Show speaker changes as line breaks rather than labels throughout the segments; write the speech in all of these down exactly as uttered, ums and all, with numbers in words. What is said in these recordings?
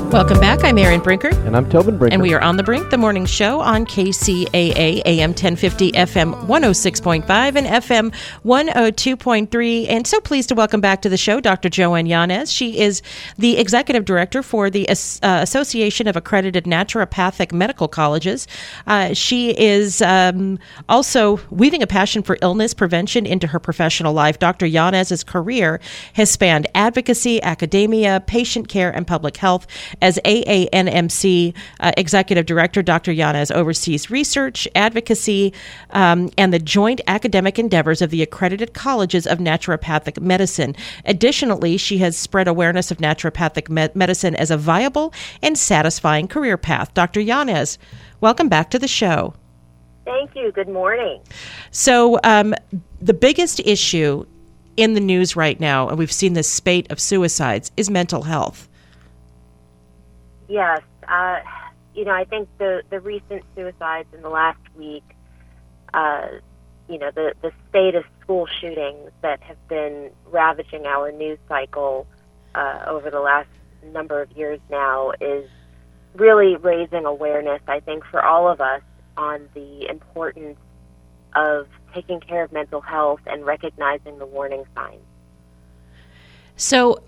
Welcome back. I'm Erin Brinker.
And I'm Tobin Brinker.
And we are on The Brink, the morning show on K C A A, A M ten fifty, F M one oh six point five, and F M one oh two point three. And so pleased to welcome back to the show Doctor Joanne Yanez. She is the Executive Director for the uh, Association of Accredited Naturopathic Medical Colleges. Uh, she is um, also weaving a passion for illness prevention into her professional life. Doctor Yanez's career has spanned advocacy, academia, patient care, and public health. As A A N M C uh, Executive Director, Doctor Yanez oversees research, advocacy, um, and the joint academic endeavors of the accredited colleges of naturopathic medicine. Additionally, she has spread awareness of naturopathic me- medicine as a viable and satisfying career path. Doctor Yanez, welcome back to the show.
Thank you. Good morning.
So um, the biggest issue in the news right now, and we've seen this spate of suicides, is mental health.
Yes. Uh, you know, I think the, the recent suicides in the last week, uh, you know, the, the spate of school shootings that have been ravaging our news cycle uh, over the last number of years now is really raising awareness, I think, for all of us on the importance of taking care of mental health and recognizing the warning signs.
So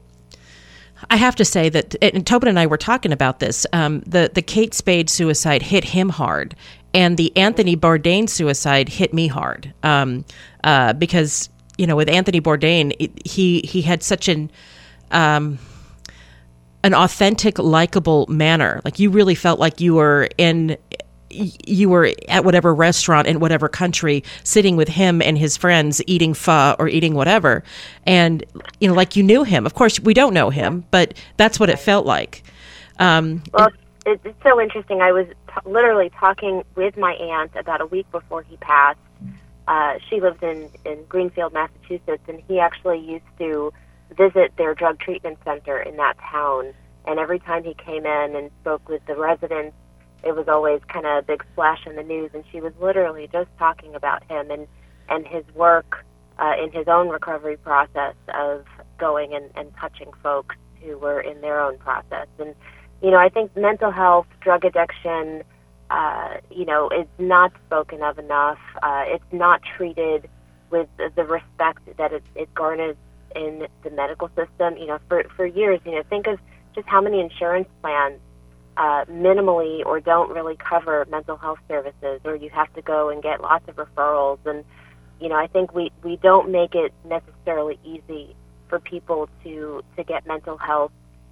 I have to say that, and Tobin and I were talking about this, um, the, the Kate Spade suicide hit him hard, and the Anthony Bourdain suicide hit me hard, um, uh, because, you know, with Anthony Bourdain, it, he, he had such an, um, an authentic, likable manner. Like, you really felt like you were in... you were at whatever restaurant in whatever country, sitting with him and his friends, eating pho or eating whatever. And, you know, like you knew him. Of course, we don't know him, but that's what it felt like. Um,
well, it, it's so interesting. I was t- literally talking with my aunt about a week before he passed. Uh, she lived in, in Greenfield, Massachusetts, and he actually used to visit their drug treatment center in that town. And every time he came in and spoke with the residents, it was always kind of a big splash in the news, and she was literally just talking about him and, and his work uh, in his own recovery process of going and, and touching folks who were in their own process. And, you know, I think mental health, drug addiction, uh, you know, is not spoken of enough. Uh, it's not treated with the respect that it, it garners in the medical system. You know, for, for years, you know, think of just how many insurance plans Uh, minimally or don't really cover mental health services, or you have to go and get lots of referrals. And, you know, I think we, we don't make it necessarily easy for people to, to get mental health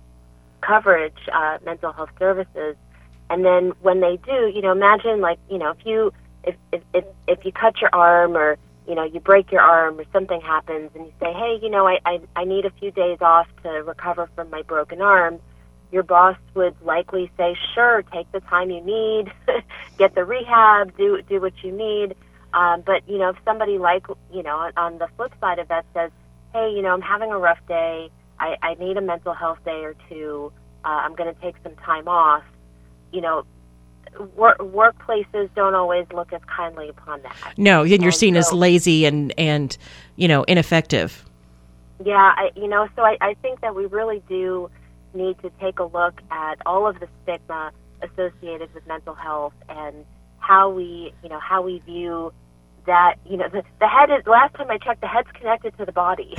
coverage, uh, mental health services. And then when they do, you know, imagine like, you know, if you, if, if, if, if you cut your arm or, you know, you break your arm or something happens and you say, hey, you know, I, I, I need a few days off to recover from my broken arm, your boss would likely say, sure, take the time you need, get the rehab, do do what you need. Um, but, you know, if somebody like, you know, on, on the flip side of that says, hey, you know, I'm having a rough day, I, I need a mental health day or two, uh, I'm going to take some time off, you know, wor- workplaces don't always look as kindly upon that.
No, and you're
and
seen
so,
as lazy and, and, you know, ineffective.
Yeah, I, you know, so I, I think that we really do need to take a look at all of the stigma associated with mental health and how we, you know, how we view that. You know, the, the head is, last time I checked, the head's connected to the body.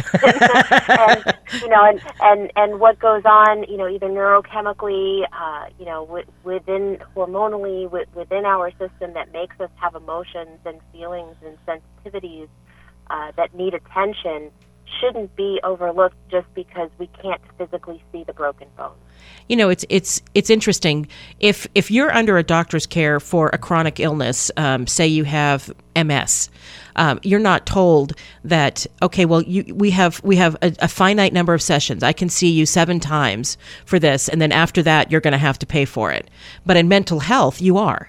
And, you know, and, and, and what goes on, you know, either neurochemically, uh, you know, w- within, hormonally, w- within our system that makes us have emotions and feelings and sensitivities uh, that need attention shouldn't be overlooked just because we can't physically see the broken bone.
You know, it's it's it's interesting. If if you're under a doctor's care for a chronic illness, um, say you have M S, um, you're not told that, okay, well, you we have we have a, a finite number of sessions. I can see you seven times for this, and then after that, you're going to have to pay for it. But in mental health, you are.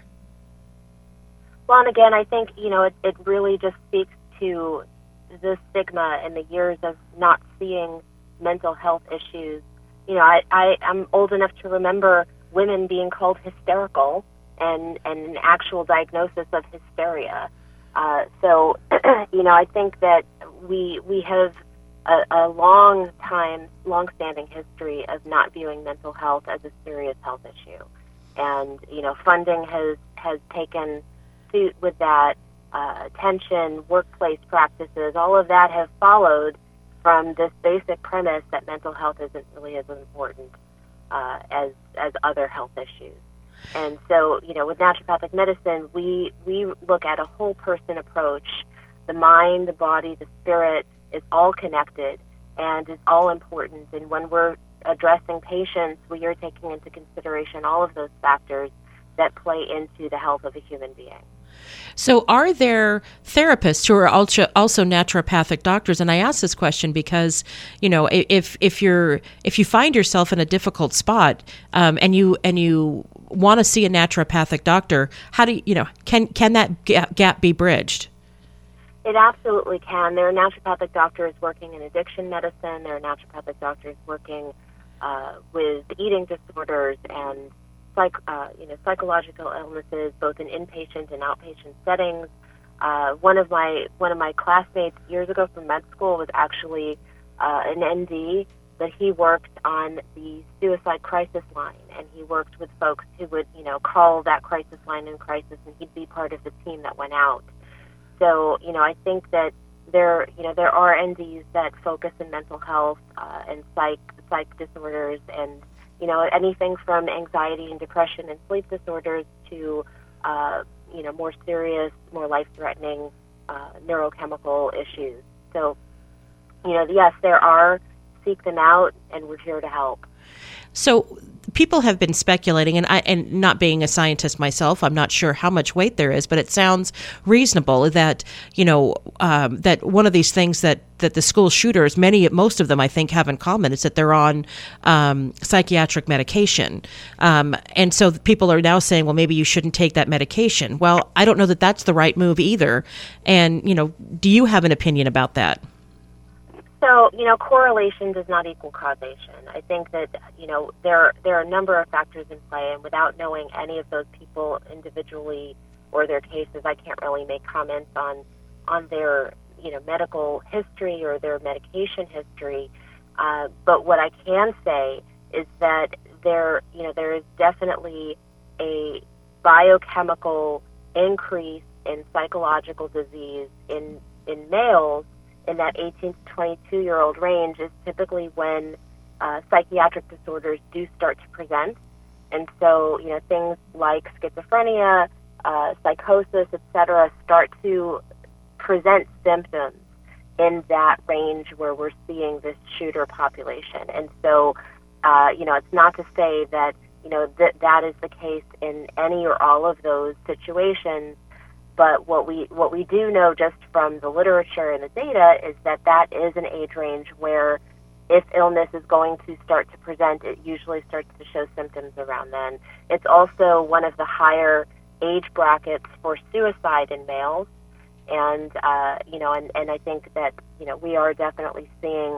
Well, and again, I think, you know, it, it really just speaks to the stigma and the years of not seeing mental health issues. You know, I, I, I'm old enough to remember women being called hysterical and, and an actual diagnosis of hysteria. Uh, so, you know, I think that we we have a, a long time, long-standing history of not viewing mental health as a serious health issue. And, you know, funding has, has taken suit with that, uh, attention, workplace practices, all of that have followed from this basic premise that mental health isn't really as important uh, as, as other health issues. And so, you know, with naturopathic medicine, we, we look at a whole person approach. The mind, the body, the spirit is all connected and is all important. And when we're addressing patients, we are taking into consideration all of those factors that play into the health of a human being.
So are there therapists who are also also naturopathic doctors? And I ask this question because, you know, if if you're if you find yourself in a difficult spot um, and you and you want to see a naturopathic doctor, how do you, you know, can can that gap be bridged?
It absolutely can. There are naturopathic doctors working in addiction medicine. There are naturopathic doctors working uh, with eating disorders and Psych, uh, you know, psychological illnesses, both in inpatient and outpatient settings. Uh, one of my one of my classmates years ago from med school was actually uh, an N D, but he worked on the suicide crisis line, and he worked with folks who would, you know, call that crisis line in crisis, and he'd be part of the team that went out. So, you know, I think that there, you know, there are N Ds that focus in mental health uh, and psych psych disorders and you know, anything from anxiety and depression and sleep disorders to, uh, you know, more serious, more life-threatening uh, neurochemical issues. So, you know, yes, there are. Seek them out, and we're here to help.
So people have been speculating, and I, and not being a scientist myself, I'm not sure how much weight there is, but it sounds reasonable that, you know, um, that one of these things that, that the school shooters, many, most of them, I think, have in common is that they're on um, psychiatric medication. Um, and so people are now saying, well, maybe you shouldn't take that medication. Well, I don't know that that's the right move either. And, you know, do you have an opinion about that?
So, you know, correlation does not equal causation. I think that, you know, there there are a number of factors in play, and without knowing any of those people individually or their cases, I can't really make comments on on their, you know, medical history or their medication history. Uh, but what I can say is that there, you know, there is definitely a biochemical increase in psychological disease in in males. In that eighteen to twenty-two-year-old range is typically when uh, psychiatric disorders do start to present. And so, you know, things like schizophrenia, uh, psychosis, et cetera, start to present symptoms in that range where we're seeing this shooter population. And so, uh, you know, it's not to say that, you know, that that is the case in any or all of those situations. But what we what we do know just from the literature and the data is that that is an age range where if illness is going to start to present, it usually starts to show symptoms around then. It's also one of the higher age brackets for suicide in males. And, uh, you know, and, and I think that, you know, we are definitely seeing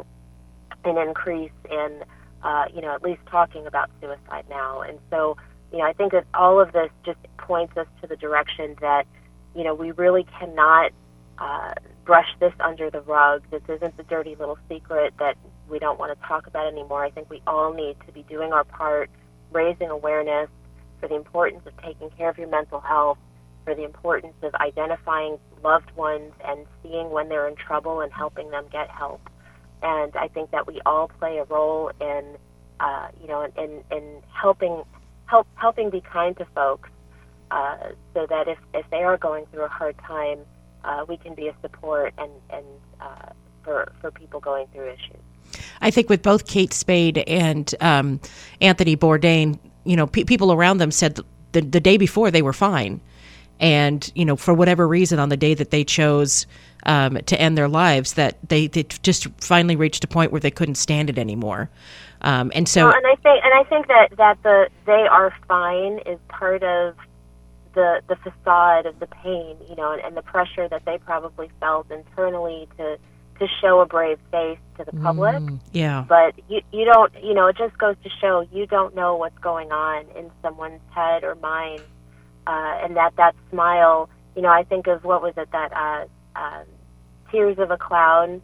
an increase in, uh, you know, at least talking about suicide now. And so, you know, I think that all of this just points us to the direction that, you know, we really cannot uh, brush this under the rug. This isn't the dirty little secret that we don't want to talk about anymore. I think we all need to be doing our part, raising awareness for the importance of taking care of your mental health, for the importance of identifying loved ones and seeing when they're in trouble and helping them get help. And I think that we all play a role in, uh, you know, in, in helping help helping be kind to folks. Uh, so that if, if they are going through a hard time, uh, we can be a support and, and uh, for, for people going through issues.
I think with both Kate Spade and um, Anthony Bourdain, you know, pe- people around them said the, the day before they were fine. And, you know, for whatever reason, on the day that they chose um, to end their lives, that they, they just finally reached a point where they couldn't stand it anymore. Um, and so,
well, and I think, and I think that, that the they are fine is part of the the facade of the pain, you know, and, and the pressure that they probably felt internally to to show a brave face to the public.
Mm, yeah.
But you you don't, you know, it just goes to show you don't know what's going on in someone's head or mind, uh, and that that smile, you know, I think of what was it that uh, uh, Tears of a Clown,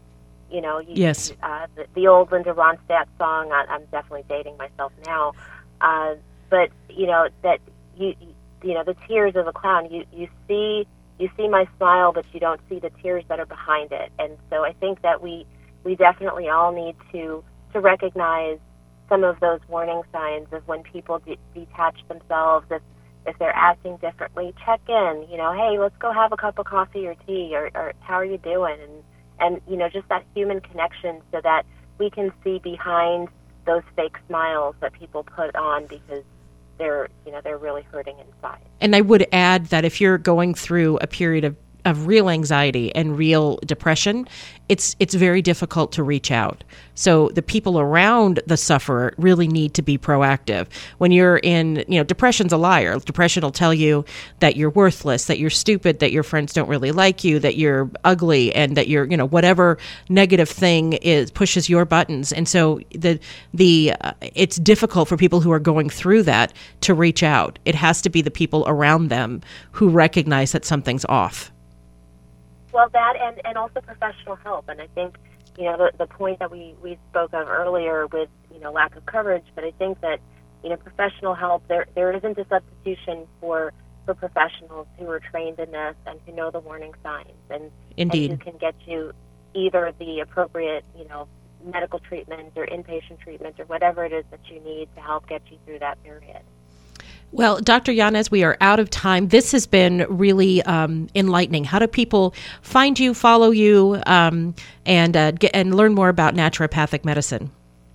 You know, you,
yes,
uh, the, the old Linda Ronstadt song. I, I'm definitely dating myself now, uh, but you know that you, you know, the tears of a clown. You you see you see my smile, but you don't see the tears that are behind it. And so I think that we we definitely all need to to recognize some of those warning signs of when people de- detach themselves. If if they're acting differently, check in. You know, hey, let's go have a cup of coffee or tea, or, or how are you doing? And and you know, just that human connection, so that we can see behind those fake smiles that people put on because they're you know they're really hurting inside.
And I would add that if you're going through a period of of real anxiety and real depression, it's it's very difficult to reach out. So the people around the sufferer really need to be proactive. When you're in, you know, depression's a liar. Depression will tell you that you're worthless, that you're stupid, that your friends don't really like you, that you're ugly, and that you're, you know, whatever negative thing is pushes your buttons. And so the the uh, it's difficult for people who are going through that to reach out. It has to be the people around them who recognize that something's off.
Well, that and, and also professional help. And I think, you know, the, the point that we, we spoke of earlier with, you know, lack of coverage, but I think that, you know, professional help, there there isn't a substitution for, for professionals who are trained in this and who know the warning signs and,
Indeed.
and who can get you either the appropriate, you know, medical treatment or inpatient treatment or whatever it is that you need to help get you through that period.
Well, Doctor Yanez, we are out of time. This has been really um, enlightening. How do people find you, follow you, um, and uh, get, and learn more about naturopathic medicine?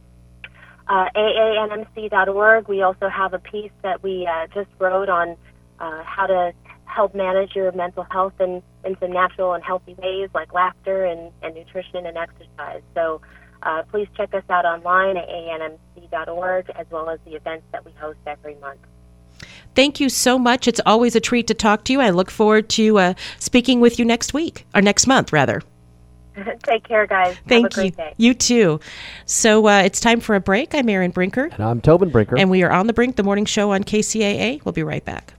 Uh, A A N M C dot org. We also have a piece that we uh, just wrote on uh, how to help manage your mental health in, in some natural and healthy ways like laughter and, and nutrition and exercise. So uh, please check us out online at A A N M C dot org, as well as the events that we host every month.
Thank you so much. It's always a treat to talk to you. I look forward to uh, speaking with you next week, or next month, rather.
Take care, guys.
Thank
Have a
you.
great day.
You too. So uh, it's time for a break. I'm Erin Brinker.
And I'm Tobin Brinker.
And we are on the Brink, the morning show on K C A A. We'll be right back.